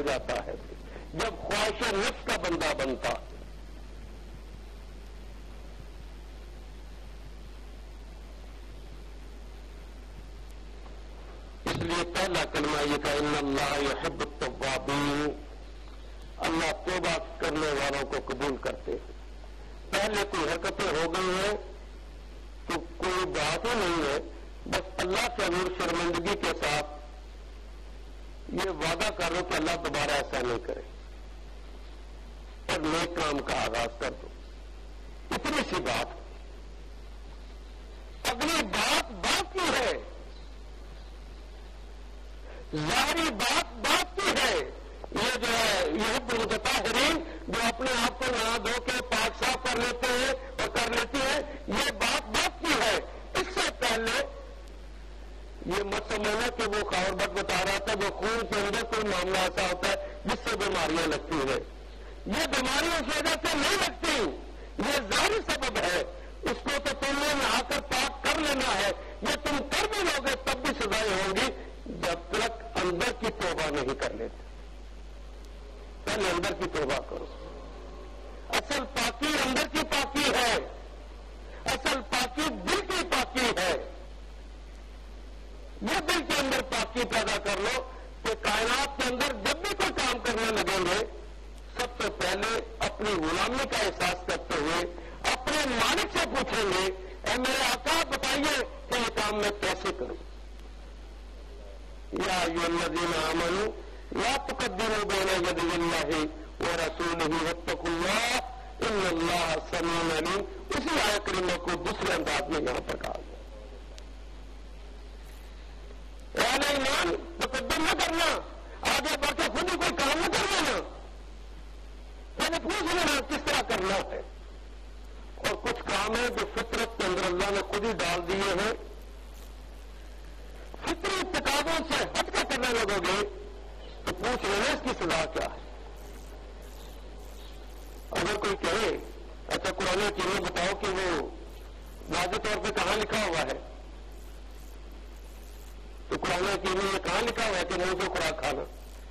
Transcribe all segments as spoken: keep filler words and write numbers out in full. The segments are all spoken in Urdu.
ہو جاتا ہے جب خواہش نفس کا بندہ بنتا. اس لیے پہلا کلمہ یہ کہ ان اللہ یحب التوابین، اللہ توبہ کرنے والوں کو قبول کرتے ہیں. پہلے کوئی حرکتیں ہو گئی ہیں تو کوئی بات ہی نہیں ہے، بس اللہ سے حضور شرمندگی کے ساتھ یہ وعدہ کر لو کہ اللہ دوبارہ ایسا نہیں کرے اور نیک کام کا آغاز کر دو. اتنی سی بات. اگلی بات باقی ہے، ظاہری بات باقی ہے. یہ جو ہے یہ متطہرین جو اپنے آپ کو نہا دھو کے پاک صاف کر لیتے ہیں اور کر لیتی ہیں، یہ بات باقی ہے. اس سے پہلے یہ مت سمجھنا کہ وہ خبر بت بتا رہا تھا جو خون کے اندر کوئی معاملہ ایسا ہوتا ہے جس سے بیماریاں لگتی ہیں. یہ بیماریاں اس وجہ سے نہیں لگتی، یہ ظاہری سبب ہے. اس کو تو تم نے نہا کر پاک کر لینا ہے. یہ تم کر بھی لو گے تب بھی سزائیں ہوں گی جب تک اندر کی توبہ نہیں کر لیتے. پہلے اندر کی توبہ کرو. اصل پاکی اندر کی پاکی ہے، اصل پاکی دل کی پاکی ہے. یہ دل کے اندر پاکی پیدا کر لو کہ کائنات کے اندر جب بھی کوئی کام کرنے لگیں گے سب سے پہلے اپنی غلامی کا احساس کرتے ہوئے اپنے مالک سے پوچھیں گے اے میرے آقا بتائیے کہ یہ کام میں کیسے کروں. یا ایھا الذین آمنوا لا تقدموا بین یدی اللہ ورسولہ واتقوا اللہ ان اللہ سمیع علیم. اسی آیت کریمہ کو دوسرے انداز میں یہاں پر کہا گیا. اہل ایمان تقدم نہ کرنا، آگے بڑھ کے خود ہی کوئی کام نہ کر لینا، پہلے پوچھ لینا کس طرح کرنا ہے. اور کچھ کام ہے جو فطرت کے اندر اللہ نے خود ہی ڈال دیے ہیں، فطری تقاضوں سے ہٹ کر کرنے لگو گے تو پوچھ لینا اس کی سزا کیا ہے. اگر کوئی کہے اچھا قرآن حکیم میں بتاؤ کہ وہ واضح طور پہ کہاں لکھا ہوا ہے، تو قرآن حکیم میں یہ کہاں لکھا ہوا ہے کہ منہ سے خوراک کھانا؟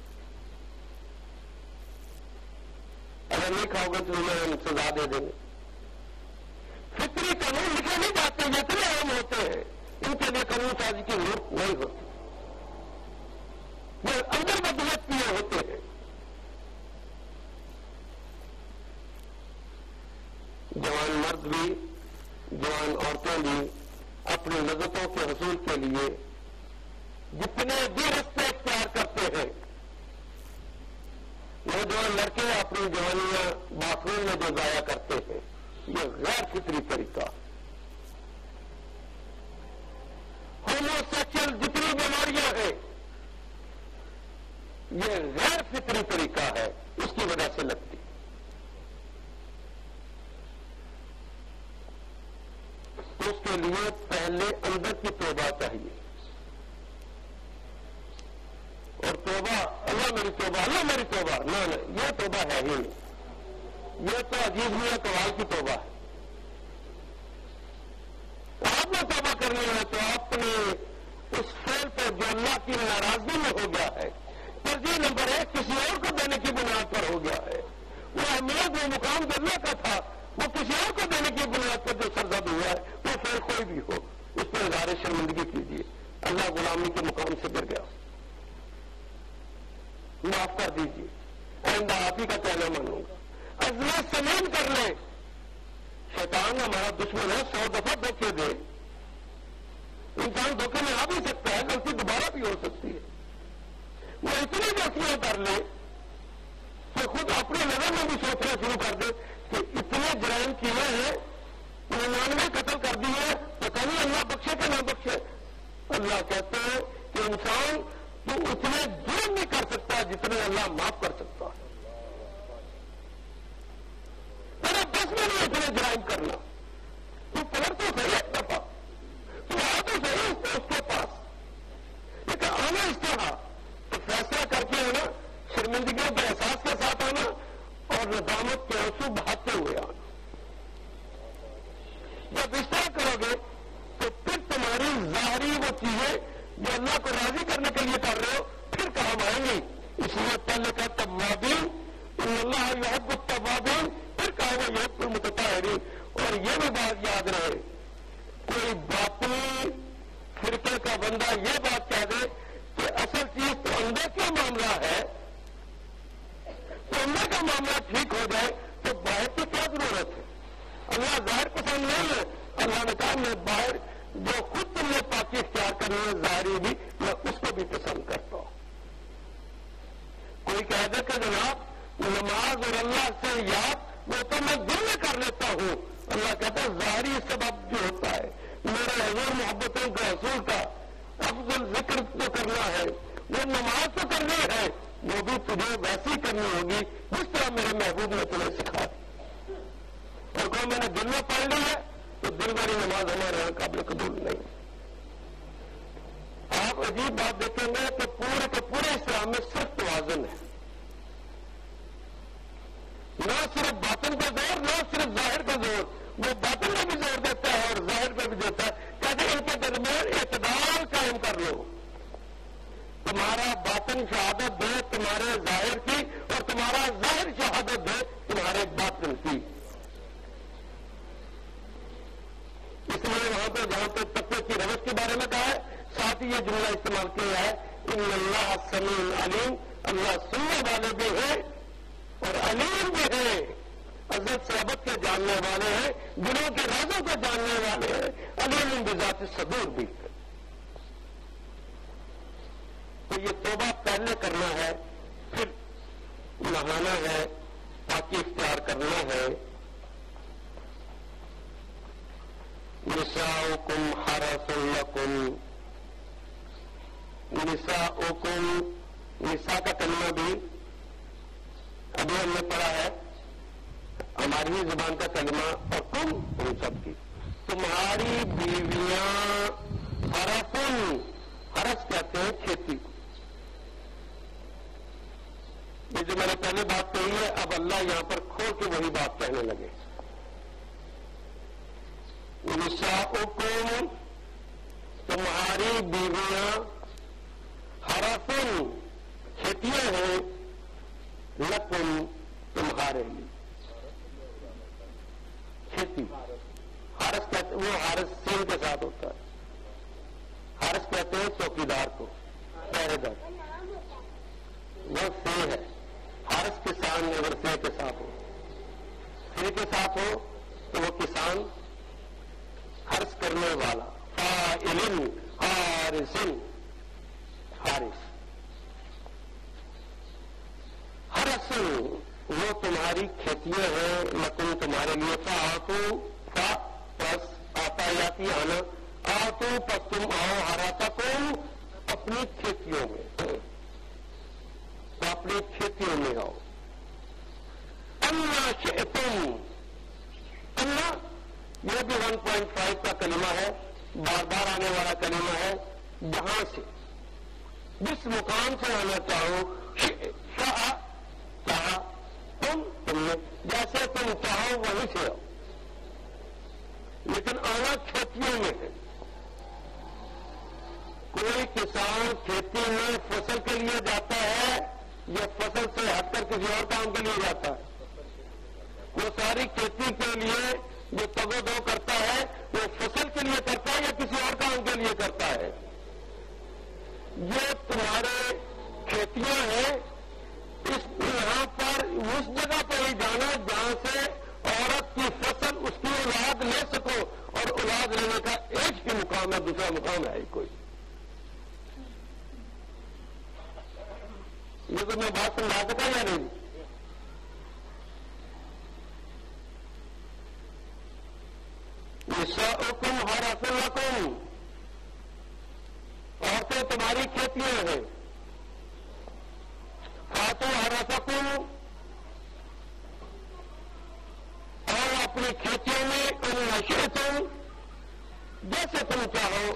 اگر نہیں کھاؤ گے تو انہیں ہم سزا دے دیں گے. فطری قانون لکھے نہیں جاتے، یہ اتنے عام ہوتے ہیں، ان کے لیے قانون سازی کی ضرورت نہیں ہوتی. یہ اندر بدلت کیے ہوتے ہیں. جوان مرد بھی جوان عورتیں بھی اپنی لذتوں کے حصول کے لیے جتنے بھی رستے اختیار کرتے ہیں. نوجوان لڑکے اپنی جوانیاں باتھ روم میں جو ضائع کرتے ہیں یہ غیر فطری طریقہ. ہومو سیکشل جتنی بیماریاں ہیں یہ غیر فطری طریقہ ہے، اس کی وجہ سے لگتی. اس کے لیے پہلے اندر کی توبہ چاہیے. اور توبہ اللہ میری توبہ اللہ میری توبہ نہ یہ توبہ ہے ہی نہیں. یہ تو عجیب میاں قوال کی توبہ ہے. آپ نے توبہ کرنی ہے تو اپنے اس فعل پہ جو اللہ کی ناراضگی میں ہو گیا ہے، ترجیح نمبر ایک کسی اور کو دینے کی بنیاد پر ہو گیا ہے. وہ اہمیت وہ مقام جو اللہ کا تھا وہ کسی اور کو دینے کی بنیاد پر جو سرزد ہوا ہے، وہ فعل کوئی بھی ہو اس پر اظہار شرمندگی کیجیے. اللہ غلامی کے مقام سے گر گیا، معاف کر دیجیے، آئندہ آپ ہی کا کہنا مانوں گا. عزم سلیم کر لیں. شیطان ہمارا دشمن ہے، سو دفعہ دھوکے دے. انسان دھوکے میں آ بھی سکتا ہے، غلطی دوبارہ بھی ہو سکتی ہے. وہ اتنی غلطیاں کر لے کہ خود اپنے نظر میں بھی سوچنا شروع کر دے کہ اتنے جرائم کیے ہیں، ننانوے قتل کر دیے، پتہ نہیں اللہ بخشے کہ نہ بخشے. اللہ کہتے ہیں کہ انسان تو اتنے جرم نہیں کر سکتا جتنے اللہ معاف کر سکتا ہے. میرے بس میں نہیں اتنے جرائم کرنا. تو پلٹ تو صحیح ایک دفعہ، تو آ تو صحیح اس کے پاس، لیکن آنا اس طرح تو فیصلہ کر کے آنا، شرمندگیوں کے احساس کے ساتھ آنا اور ندامت کے آنسو بہاتے ہوئے آنا. جب اس طرح کرو گے تو پھر تمہاری ظاہری وہ چیزیں جو اللہ کو راضی کرنے کے لیے کر رہے ہو پھر کام آئیں گی. اس لیے پہلے کہا توابین، ان اللہ یحب التوابین، پھر کہا وہ یحب المتطہرین. اور یہ بھی بات یاد رہے، کوئی باطنی فرقے کا بندہ یہ بات کہہ دے کہ اصل چیز تو اندر کا معاملہ ہے، تو اندر کا معاملہ ٹھیک ہو جائے تو باہر کی کیا ضرورت ہے؟ اللہ ظاہر پسند نہیں ہے. اللہ نے کہا میں باہر جو خود تم نے پاکی اختیار کرنی ہے ظاہری بھی، میں اس کو بھی پسند کرتا ہوں. کوئی کہہ دے کہ جناب نماز اور اللہ سے یاد وہ تو میں دل میں کر لیتا ہوں. اللہ کہتا ہے ظاہری سبب جو ہوتا ہے میرے حضور محبتوں کا حصول کا افضل ذکر تو کرنا ہے، وہ نماز تو کرنی ہے، وہ بھی تجھے ویسی کرنی ہوگی جس طرح میرے محبوب نے تمہیں سکھا دی. اور کوئی میں نے دل میں پڑھ لی ہے تو دل والی نماز ہمارے یہاں قابل قبول نہیں. آپ عجیب بات دیکھیں گے کہ پورے کے پورے اسلام میں صرف توازن ہے، نہ صرف باطن کا زور نہ صرف ظاہر کا زور. وہ باطن میں بھی زور دیتا ہے اور ظاہر پہ بھی دیتا ہے. کہتے ہیں ان کے درمیان اعتدال قائم کر لو. تمہارا باطن شہادت دے تمہارے ظاہر کی اور تمہارا ظاہر شہادت دے تمہارے باطن کی. اس لیے وہاں پہ جہاں پہ تقوی کی روش کے بارے میں کہا ہے ساتھ ہی یہ جملہ استعمال کیا ہے ان اللہ سمیع علیم، اللہ سننے والے بھی ہیں اور علیم بھی ہیں، عزت سے ابد کے جاننے والے ہیں، دلوں کے رازوں کو جاننے والے ہیں، علیم بذات الصدور بھی. تو یہ توبہ پہلے کرنا ہے، پھر نہانا ہے، پاکی اختیار کرنا ہے. نساؤکم حرث لکم، نساؤکم، نساء کا کلمہ بھی ابھی ہم نے پڑھا ہے، ہماری ہی زبان کا کلمہ، اور کم ان سب کی. تمہاری بیویاں حرثن، حرث کہتے ہیں کھیتی. یہ جو میں نے پہلے بات کہی ہے اب اللہ یہاں پر کھول کے وہی بات کہنے لگے. نساؤکم، تمہاری بیویاں حرثن، کھیتیاں ہیں، لکم، تمہارے لیے. کھیتی حرث کہتے وہ حرث سین کے ساتھ ہوتا ہے. حرث کہتے ہیں چوکیدار کو، پہرے دار، وہ سے ہے. حرث کسان اگر سے کے ساتھ ہو، سے کے ساتھ ہو تو وہ کسان حرث کرنے والا، فاعل حارث، حارث. حرث وہ تمہاری کھیتیاں ہیں، لکم تمہارے لیے. فآتو، فا پس آتا یاتی آنا، آتو پس تم آؤ، حرثکم اپنی کھیتیوں میں، تو اپنی کھیتیوں میں آؤ. انا شئتم، انا یہ بھی ون پوائنٹ فائیو کا کلمہ ہے، بار بار آنے والا کلمہ ہے. جہاں سے جس مقام سے آنا چاہو، شاء چاہا، تم تم نے جیسے تم چاہو وہیں سے آؤ، لیکن آنا کھیتیوں میں ہے. کوئی کسان کھیتی میں فصل کے لیے جاتا ہے یا فصل سے ہٹ کر کسی اور کام کے لیے جاتا ہے؟ وہ ساری کھیتی کے لیے جو تگ و دو کرتا ہے وہ فصل کے لیے کرتا ہے یا کسی اور کام کے لیے کرتا ہے؟ یہ تمہارے کھیتیاں ہیں. اس یہاں پر اس جگہ پہ ہی جانا جہاں سے عورت کی فصل اس کی اولاد لے سکو، اور اولاد لینے کا ایک ہی مقام ہے، دوسرا مقام ہے ہی کوئی. یہ تو میں بات سمجھا سکا یا نہیں؟ نساؤکم حرث لکم، عورتیں تمہاری کھیتیاں ہیں. فاتو حرثکم، اور اپنی کھیتیوں میں ان شئتم، جیسے تم چاہو.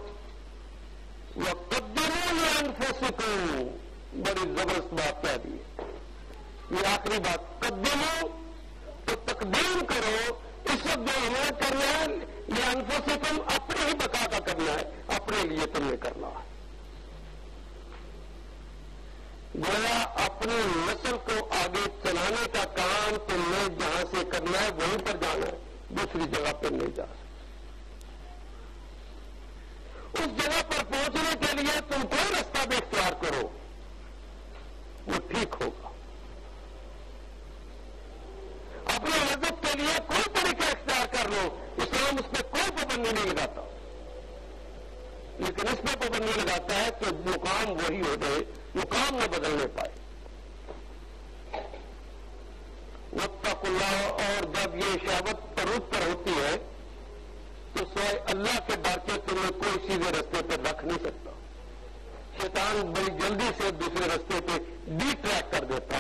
وقدروا لانفسکم، بڑی زبردست بات کہہ دی. یہ آخری بات، قدمو تو تقدیم کرو. اس وقت جو ہمیں کرنا ہے لانفسکم، اپنے ہی بقا کا کرنا ہے، اپنے لیے تمہیں کرنا ہے. گویا اپنے اپنی نسل کو آگے چلانے کا کام تم نے جہاں سے کرنا ہے وہیں پر جانا ہے، دوسری جگہ پہ نہیں جا سکتے۔ اس جگہ پر پہنچنے کے لیے تم کوئی رستہ بھی اختیار کرو وہ ٹھیک ہوگا۔ اپنے مذہب کے لیے کوئی طریقہ اختیار کر لو، اسلام اس پہ کوئی پابندی نہیں لگاتا، لیکن اس پہ پابندی لگاتا ہے کہ مقام وہی ہو جائے، مقام نہ بدلنے پائے۔ واتقوا اللہ، اور جب یہ شہوت تروت پر ہوتی ہے تو سوائے اللہ کے ڈر کے تمہیں کوئی سیدھے رستے پر رکھ نہیں سکتا۔ شیطان بڑی جلدی سے دوسرے رستے پہ ڈی ٹریک کر دیتا۔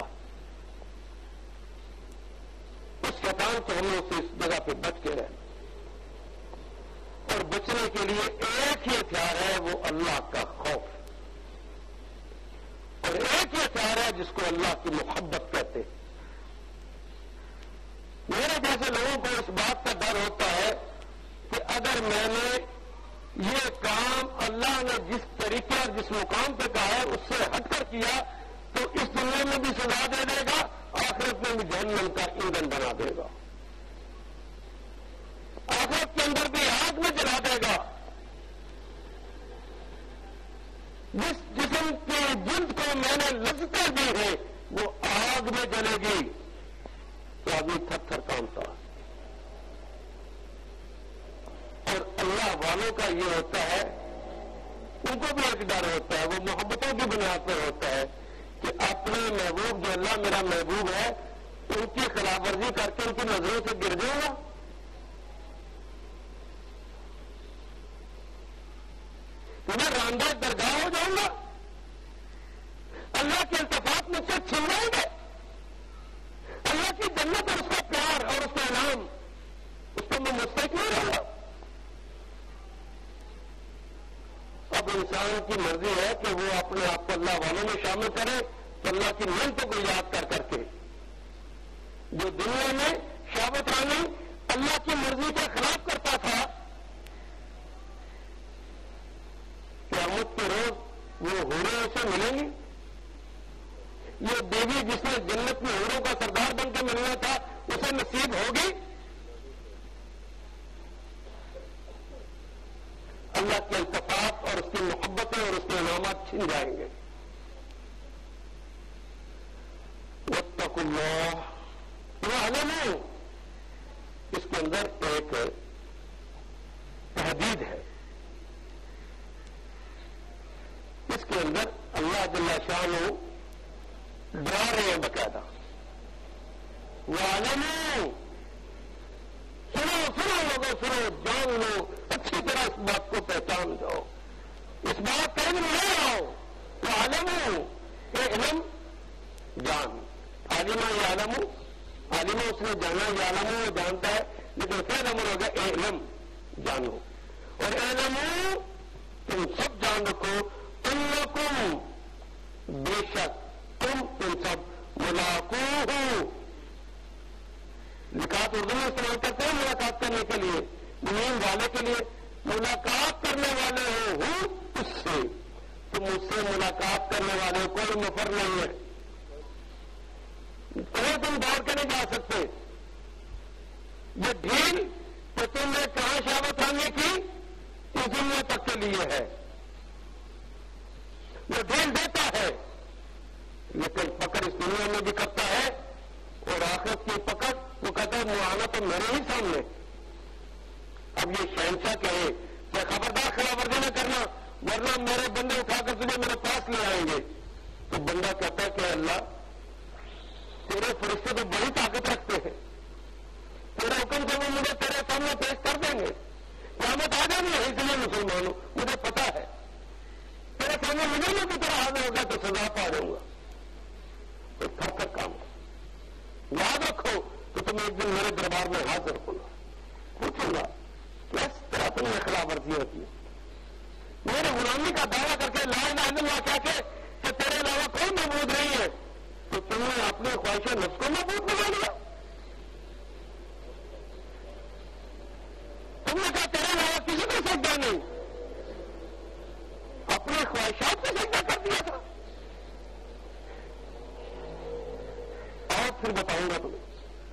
اس شیطان سے ہم لوگ سے اس جگہ پہ بچ کے رہنا، اور بچنے کے لیے ایک ہی ہتھیار ہے، وہ اللہ کا خوف، اور ایک ہی ہتھیار ہے جس کو اللہ کی محبت کہتے ہیں۔ میرے جیسے لوگوں کو اس بات کا ڈر ہوتا ہے کہ اگر میں نے یہ کام اللہ نے جس طریقے اور جس مقام پہ کہا ہے اس سے ہٹ کر کیا تو اس دنیا میں بھی سزا دے دے گا، آخرت میں بھی جہنم کا ایندھن بنا دے گا، آخرت کے اندر بھی آگ میں جلا دے گا۔ جس جسم کی جلد کو میں نے لذتیں دی ہے وہ آگ میں جلے گی تو آدمی تھر تھر کامتا ہے۔ اور اللہ والوں کا یہ ہوتا ہے، ان کو بھی ایک ڈر ہوتا ہے، وہ محبتوں کی بنیاد پر ہوتا ہے کہ اپنے محبوب جو اللہ میرا محبوب ہے ان کی خلاف ورزی کر کے ان کی نظروں سے گر جاؤں گا، میں راندہ درگاہ ہو جاؤں گا، اللہ کے التفات مجھ سے چھن جائیں گے، اللہ کی جنت اور اس کا پیار اور اس کا انعام اس کو میں مستحق نہیں رہوں گا۔ اب انسان کی مرضی ہے کہ وہ اپنے آپ کو اللہ والوں میں شامل کرے تو اللہ کی نعمتوں کو یاد کر کر کے جو دنیا میں شہوت رانی اللہ کی مرضی کے خلاف کرتا تھا، قیامت کے روز وہ حوریں اسے ملیں گی، یہ دیوی جس نے جنت میں حوروں کا سردار بن کے ملنا تھا اسے نصیب ہوگی؟ اللہ کے التفات اور اس کی محبتیں اور اس کے انعامات چھن جائیں گے۔ واتقوا اللہ واعلموا، اس کے اندر ایک تحدید ہے، اس کے اندر اللہ جل شانہ ڈرا رہے ہیں باقاعدہ۔ واعلموا، سنو سنو لوگوں سنو، جان لو، اچھی طرح اس بات کو پہچان جاؤ، اس بات کا علم لے آؤ۔ واعلموا، علم جان، عالمہ یعلم، عالمہ اس نے جانا، یعلم وہ جانتا ہے، لیکن فعل امر ہوگا علم جانو، اور علم تم سب جان رکھو، انکم بے شک تم تم سب ملاقوہ، نکات اردو میں استعمال کرتے ہیں ملاقات کرنے کے لیے، مومن والے کے لیے ملاقات کرنے والے ہو ہوں اس سے، تم اس سے ملاقات کرنے والے ہو، کوئی مفر نہیں ہے، کہیں تم دوڑ کے نہیں جا سکتے۔ یہ ڈھیل کہ تم نے کہاں شہوت آنے کی اس دنیا تک کے لیے ہے، وہ ڈھیل دیتا ہے، لیکن پکڑ اس دنیا میں بھی کرتا ہے، اور آخرت کی پکڑ وہ کہتا ہے معاہدہ تو میرے ہی سامنے۔ اب یہ شہنشاہ کہے کہ خبردار خلاف ورزی نہ کرنا ورنہ میرے بندے اٹھا کر تجھے میرے پاس لے آئیں گے، تو بندہ کہتا ہے کہ اللہ تیرے فرشتے تو بڑی طاقت رکھتے ہیں، تیرے حکم سے وہ مجھے تیرے سامنے پیش کر دیں گے، قیامت آ جانی ہے، اس لیے مسلمان ہوں، مجھے پتا ہے تیرے سامنے مجرموں کی طرح حاضر ہوگا تو سزا پا جاؤں گا، تو تھک کر کام یاد رکھو کہ تم ایک دن میرے دربار میں حاضر ہونا، پوچھوں گا کس طرح تم نے خلاف ورزی ہوتی ہے، میرے غلامی کا دعویٰ کر کے لا الہ الا اللہ کہہ کے کہ تیرے علاوہ کوئی معبود نہیں ہے، تو تم نے اپنے خواہش نفس کو معبود بنا لیا، تم نے کہا تیرے علاوہ کسی کو سجدہ نہیں، اپنے خواہشات کو سجدہ کر دیا تھا۔ پھر بتاؤں گا تمہیں.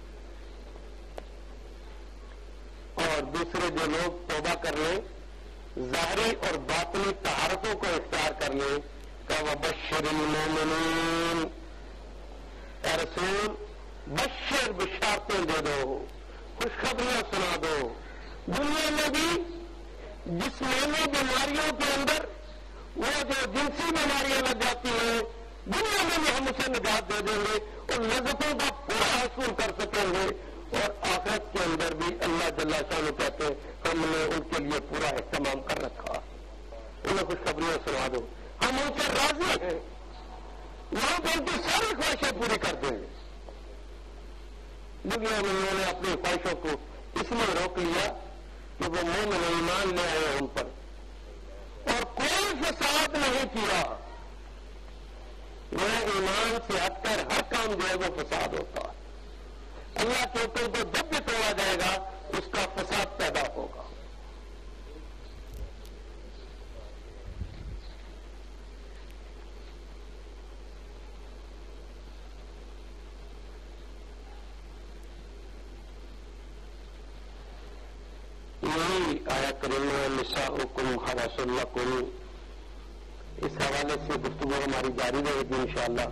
اور دوسرے جو لوگ توبہ کر لیں, ظاہری اور باطنی طہارتوں کو اختیار کر لیں, کہ وبشر المومنین, اے رسول بشر بشارتیں دے دو, خوشخبریاں سنا دو. دنیا میں بھی جسمانی بیماریوں کے اندر وہ جو جنسی بیماریاں لگ جاتی ہیں, دنیا میں بھی ہم اسے نجات دے دیں گے اور لذتوں کا پورا حصول کر سکیں گے. اور آخرت کے اندر بھی اللہ جل شانہ کہتے ہیں ہم نے ان کے لیے پورا اہتمام کر رکھا, انہیں خوشخبریاں سنا دو, ہم ان سے راضی ہیں, وہاں پہ ان کی ساری خواہشیں پوری کر دیں گے. دنیا میں انہوں نے اپنی خواہشوں کو اس لیے روک لیا کہ وہ مومن ایمان لے آئے ان پر, اور کوئی فساد نہیں کیا. وہ ایمان سے ہٹ کر ہر کام جو ہے وہ فساد ہوتا ہے. اللہ کے حکم کو جب بھی توڑا جائے گا اس کا فساد پیدا ہوگا. یہی آیا کریمہ نساؤکم حرث لکم, اس حوالے سے گفتگو ہماری جاری رہے گی انشاءاللہ.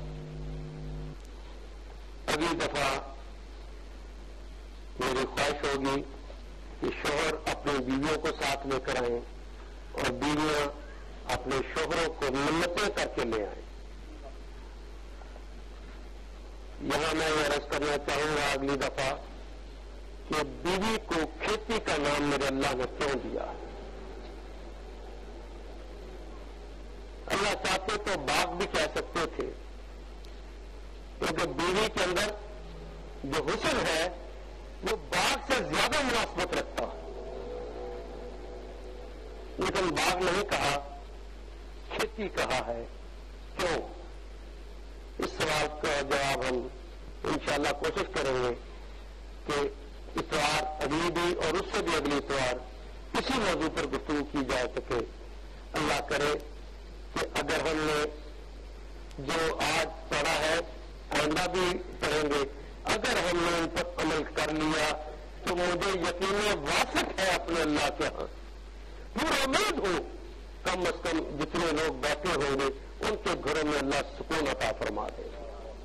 اگلی دفعہ میری خواہش ہوگی کہ شوہر اپنی بیویوں کو ساتھ لے کر آئیں اور بیویاں اپنے شوہروں کو منتیں کر کے لے آئیں. یہاں میں یہ عرض کرنا چاہوں گا اگلی دفعہ کہ بیوی کو کھیتی کا نام میرے اللہ نے کیوں دیا. اللہ چاہتے تو باغ بھی کہہ سکتے تھے, کیونکہ بیوی کے اندر جو حسن ہے وہ باغ سے زیادہ مناسبت رکھتا, لیکن باغ نہیں کہا, کھیتی کہا ہے. کیوں؟ اس سوال کا جواب ہم انشاءاللہ کوشش کریں گے کہ اتوار اگلی بھی اور اس سے بھی اگلی اتوار اسی موضوع پر گفتگو کی جا سکے. اللہ کرے کہ اگر ہم نے جو آج پڑھا ہے آئندہ بھی پڑھیں گے, اگر ہم نے ان پر عمل کر لیا تو مجھے یقین واثق ہے اپنے اللہ کے ہاں, پورا امید ہوں کم از کم جتنے لوگ بیٹھے ہوں گے ان کے گھروں میں اللہ سکون عطا فرما دے گا,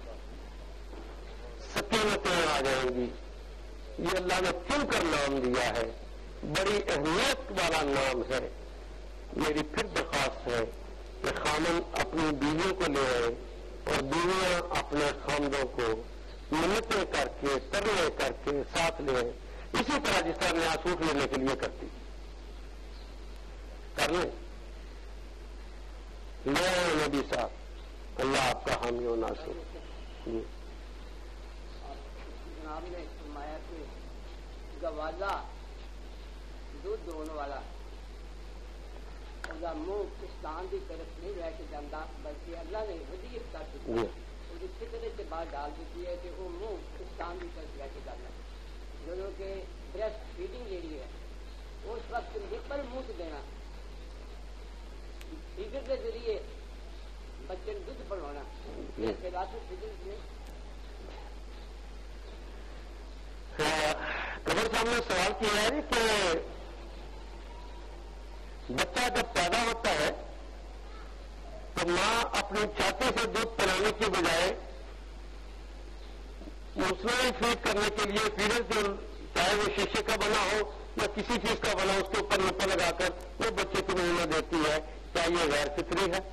سکینتیں آ جائیں گی. یہ اللہ نے چن کر نام دیا ہے, بڑی اہمیت والا نام ہے. میری پھر درخواست ہے کہ خامن اپنی بیویوں کو لے آئے اور بیویاں اپنے خامدوں کو منتیں کر کے ترلے کر کے ساتھ لے آئے, اسی طرح جس طرح نیا سوٹ لینے کے لیے کرتی. کر لیں, لے آئے نبی صاحب, اللہ آپ کا حامی و ناصر. جی جناب نے فرمایا کہ گوالا دودھ دونے والا منہ پاکستان کی طرف نہیں لے کے جانا, بلکہ اللہ نے ہدیت کر دی ہے, وہ فطرے سے باہر ڈال دیتی ہے کہ وہ منہ پاکستان کی طرف لے کے جانا. جو کہ بریسٹ فیڈنگ جیڑی ہے اس وقت نپل منہ سے دینا, فیڈر کے ذریعے بچے نے دودھ بڑھانا, یہ خلاف فیڈر نے قبر صاحب نے سوال کیا ہے کہ بچہ جب پیدا ہوتا ہے تو ماں اپنی چھاتی سے دودھ پلانے کی بجائے مسلم فیڈ کرنے کے لیے فیڈر جو چاہے وہ شیشے کا بنا ہو یا کسی چیز کا بنا اس کے اوپر نپا لگا کر وہ بچے کو منہ دیتی ہے, کیا یہ غیر فطری ہے؟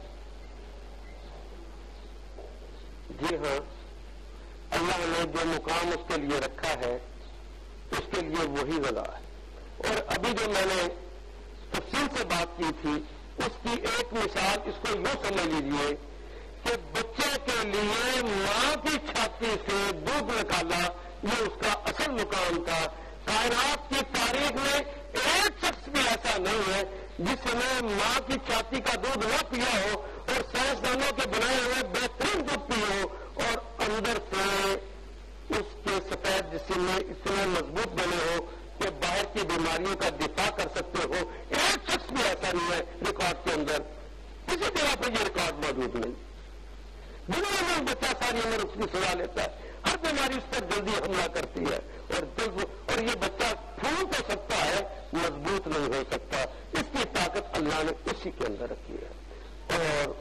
جی ہاں, اللہ نے جو مقام اس کے لیے رکھا ہے اس کے لیے وہی غذا ہے. اور ابھی جو میں نے تفصیل سے بات کی تھی اس کی ایک مثال اس کو یوں سمجھ لیجیے کہ بچے کے لیے ماں کی چھاتی سے دودھ نکالا یہ اس کا اصل مقام تھا. کائنات کی تاریخ میں ایک شخص بھی ایسا نہیں ہے جس نے ماں کی چھاتی کا دودھ نہ پیا ہو اور سائنسدانوں کے بنائے ہوئے بہترین دودھ پی ہو اور اندر سے اس کے سفید جسم میں اتنے مضبوط بنے ہو کہ باہر کی بیماریوں کا دفاع کر سکتے ہو. ایک شخص بھی ایسا نہیں ہے ریکارڈ کے اندر, کسی جگہ پہ یہ ریکارڈ موجود نہیں. دنیا میں بچہ ساری عمر اس کی سزا لیتا ہے, ہر بیماری اس پر جلدی حملہ کرتی ہے اور جلد اور یہ بچہ پھول تو سکتا ہے مضبوط نہیں ہو سکتا. اس کی طاقت اللہ نے اسی کے اندر رکھی ہے. اور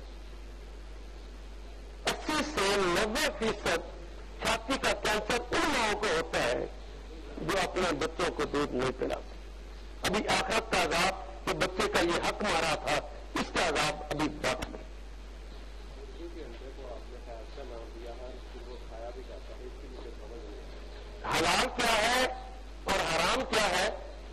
اسی سے نبے فیصد چھاتی کا کینسر ان ماؤں کو ہوتا ہے جو اپنے بچوں کو دودھ نہیں پلاتے. ابھی آخرت کا عذاب کہ بچے کا یہ حق مارا تھا, اس کا عذاب ابھی باقی ہے. حلال کیا ہے اور حرام کیا ہے,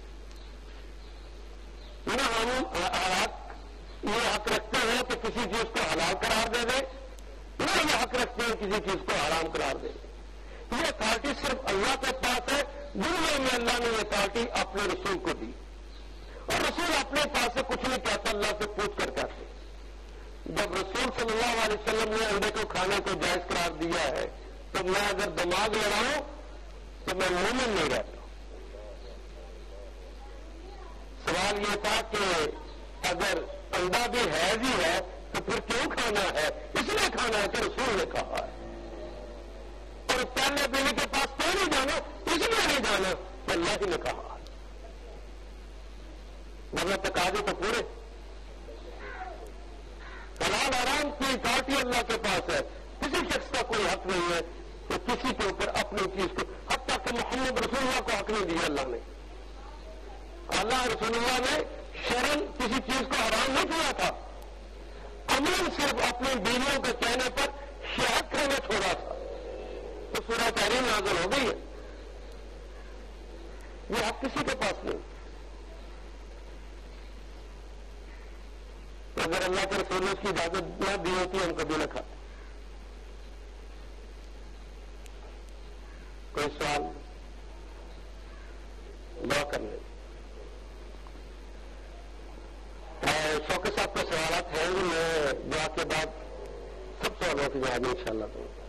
نہ ہم حالات یہ حق رکھتے ہیں کہ کسی چیز کو حلال قرار دے دیں, نہ یہ حق رکھتے ہیں کسی چیز کو حرام قرار دے دیں. یہ اتھارٹی صرف اللہ کے پاس ہے. دنیا میں اللہ نے یہ اتھارٹی اپنے رسول کو دی, اور رسول اپنے پاس سے کچھ نہیں کہتا, اللہ سے پوچھ کر کہتے. جب رسول صلی اللہ علیہ وسلم نے انڈے کو کھانے کو جائز قرار دیا ہے تو میں اگر دماغ لڑاؤں تو میں مومن نہیں رہتا. سوال یہ تھا کہ اگر انڈا بھی ہے بھی ہے تو پھر کیوں کھانا ہے؟ اس لیے کھانا ہے کہ رسول نے کہا ہے. اور پہلے بیوی کے پاس کیوں نہیں جانا؟ اس لیے نہیں جانا کہ اللہ ہی نے کہا. ورنہ تقاضے تو پورے. حلال حرام کی اتھارٹی اللہ کے پاس ہے. کسی شخص کا کوئی حق نہیں ہے کہ کسی کے اوپر اپنی چیز کو, حتیٰ کہ محمد رسول اللہ کو حق نہیں دیا اللہ نے. اللہ رسول اللہ نے شرن کسی چیز کو حرام نہیں کیا تھا, عمل صرف اپنی بیویوں کے کہنے پر شہد کھانا چھوڑا تھا. تو سورہ تحریم نازل ہو گئی ہے. یہ حق کسی کے پاس نہیں. اگر اللہ کے رسول نے اس کی اجازت نہ دی ہوتی ہم کبھی نہ کھاتے. کوئی سوال دعا کر لیں. شوکت صاحب کے سوالات ہیں, میں دعا کے بعد سب سوالوں کی جواب ان شاء اللہ دوں گا.